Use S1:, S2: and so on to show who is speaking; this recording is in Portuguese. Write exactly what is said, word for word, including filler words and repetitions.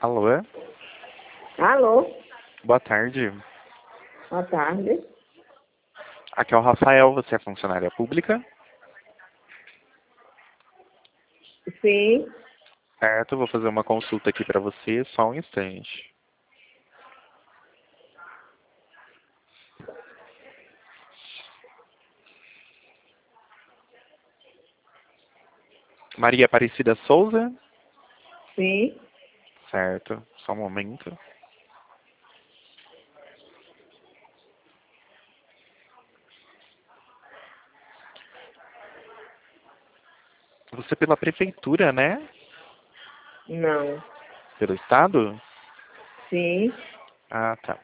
S1: Alô?
S2: Alô?
S1: Boa tarde.
S2: Boa tarde.
S1: Aqui é o Rafael, você é funcionária pública?
S2: Sim.
S1: Certo, vou fazer uma consulta aqui para você, só um instante. Maria Aparecida Souza?
S2: Sim.
S1: Certo, só um momento. Você é pela prefeitura, né?
S2: Não.
S1: Pelo estado?
S2: Sim.
S1: Ah, tá.